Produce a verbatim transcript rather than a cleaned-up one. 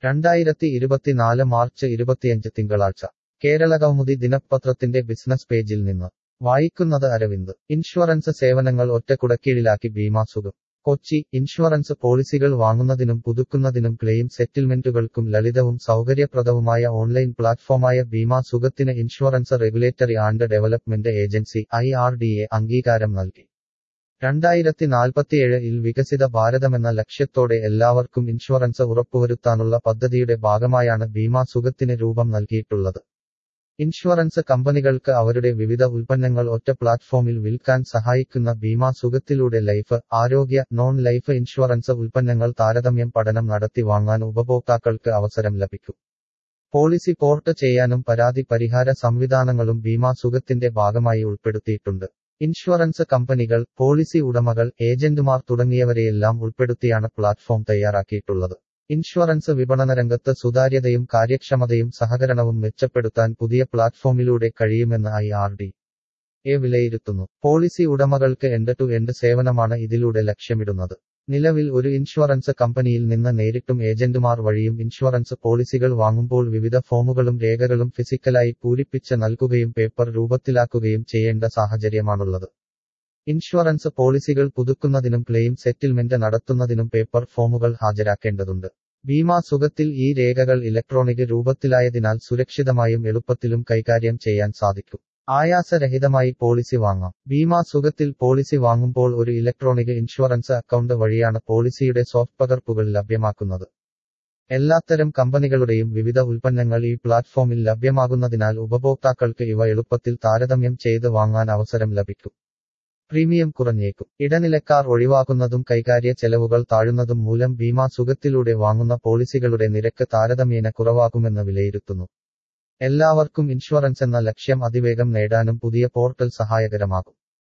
രണ്ടായിരത്തി ഇരുപത്തിനാല് മാർച്ച് ഇരുപത്തിയഞ്ച് തിങ്കളാഴ്ച കേരളകൗമുദി ദിനപത്രത്തിന്റെ ബിസിനസ് പേജിൽ നിന്ന് വായിക്കുന്നത് അരവിന്ദ്. ഇൻഷുറൻസ് സേവനങ്ങൾ ഒറ്റക്കുടക്കീഴിലാക്കി ബീമാ സുഖം. കൊച്ചി. ഇൻഷുറൻസ് പോളിസികൾ വാങ്ങുന്നതിനും പുതുക്കുന്നതിനും ക്ലെയിം സെറ്റിൽമെന്റുകൾക്കും ലളിതവും സൗകര്യപ്രദവുമായ ഓൺലൈൻ പ്ലാറ്റ്ഫോമായ ബീമാ സുഖത്തിന് insurance regulatory and development agency I R D A അംഗീകാരം നൽകി. രണ്ടായിരത്തി നാൽപ്പത്തിയേഴ് ഇൽ വികസിത ഭാരതമെന്ന ലക്ഷ്യത്തോടെ എല്ലാവർക്കും ഇൻഷുറൻസ് ഉറപ്പുവരുത്താനുള്ള പദ്ധതിയുടെ ഭാഗമായാണ് ബീമാ സുഖത്തിന് രൂപം നൽകിയിട്ടുള്ളത്. ഇൻഷുറൻസ് കമ്പനികൾക്ക് അവരുടെ വിവിധ ഉൽപ്പന്നങ്ങൾ ഒറ്റ പ്ലാറ്റ്ഫോമിൽ വിൽക്കാൻ സഹായിക്കുന്ന ബീമാ സുഖത്തിലൂടെ ലൈഫ്, ആരോഗ്യ, നോൺ ലൈഫ് ഇൻഷുറൻസ് ഉൽപ്പന്നങ്ങൾ താരതമ്യം പഠനം നടത്തി വാങ്ങാൻ ഉപഭോക്താക്കൾക്ക് അവസരം ലഭിക്കും. പോളിസി പോർട്ട് ചെയ്യാനും പരാതി പരിഹാര സംവിധാനങ്ങളും ബീമാ സുഖത്തിന്റെ ഭാഗമായി ഉൾപ്പെടുത്തിയിട്ടുണ്ട്. ഇൻഷുറൻസ് കമ്പനികൾ, പോളിസി ഉടമകൾ, ഏജന്റുമാർ തുടങ്ങിയവരെയെല്ലാം ഉൾപ്പെടുത്തിയാണ് പ്ലാറ്റ്ഫോം തയ്യാറാക്കിയിട്ടുള്ളത്. ഇൻഷുറൻസ് വിപണനരംഗത്ത് സുതാര്യതയും കാര്യക്ഷമതയും സഹകരണവും മെച്ചപ്പെടുത്താൻ പുതിയ പ്ലാറ്റ്ഫോമിലൂടെ കഴിയുമെന്ന് ഐ ആർ ഡി എ വിലയിരുത്തുന്നു. പോളിസി ഉടമകൾക്ക് എൻഡ് ടു എൻഡ് സേവനമാണ് ഇതിലൂടെ ലക്ഷ്യമിടുന്നത്. നിലവിൽ ഒരു ഇൻഷുറൻസ് കമ്പനിയിൽ നിന്ന് നേരിട്ടും ഏജന്റുമാർ വഴിയും ഇൻഷുറൻസ് പോളിസികൾ വാങ്ങുമ്പോൾ വിവിധ ഫോമുകളും രേഖകളും ഫിസിക്കലായി പൂരിപ്പിച്ച് നൽകുകയും പേപ്പർ രൂപത്തിലാക്കുകയും ചെയ്യേണ്ട സാഹചര്യമാണുള്ളത്. ഇൻഷുറൻസ് പോളിസികൾ പുതുക്കുന്നതിനും ക്ലെയിം സെറ്റിൽമെന്റ് നടത്തുന്നതിനും പേപ്പർ ഫോമുകൾ ഹാജരാക്കേണ്ടതുണ്ട്. ബീമാ സുഖത്തിൽ ഈ രേഖകൾ ഇലക്ട്രോണിക് രൂപത്തിലായതിനാൽ സുരക്ഷിതമായും എളുപ്പത്തിലും കൈകാര്യം ചെയ്യാൻ സാധിക്കും. ആയാസരഹിതമായി പോളിസി വാങ്ങാം. ബീമാ സുഖത്തിൽ പോളിസി വാങ്ങുമ്പോൾ ഒരു ഇലക്ട്രോണിക് ഇൻഷുറൻസ് അക്കൗണ്ട് വഴിയാണ് പോളിസിയുടെ സോഫ്റ്റ് പകർപ്പുകൾ ലഭ്യമാക്കുന്നത്. എല്ലാത്തരം കമ്പനികളുടെയും വിവിധ ഉൽപ്പന്നങ്ങൾ ഈ പ്ലാറ്റ്ഫോമിൽ ലഭ്യമാകുന്നതിനാൽ ഉപഭോക്താക്കൾക്ക് ഇവ എളുപ്പത്തിൽ താരതമ്യം ചെയ്ത് വാങ്ങാൻ അവസരം ലഭിക്കും. പ്രീമിയം കുറഞ്ഞേക്കും. ഇടനിലക്കാർ ഒഴിവാക്കുന്നതും കൈകാര്യ ചെലവുകൾ താഴുന്നതും മൂലം ബീമാ സുഖത്തിലൂടെ വാങ്ങുന്ന പോളിസികളുടെ നിരക്ക് താരതമ്യേന കുറവാകുമെന്ന് വിലയിരുത്തുന്നു. എല്ലാവർക്കും ഇൻഷുറൻസ് എന്ന ലക്ഷ്യം അതിവേഗം നേടാനും പുതിയ പോർട്ടൽ സഹായകരമാകും.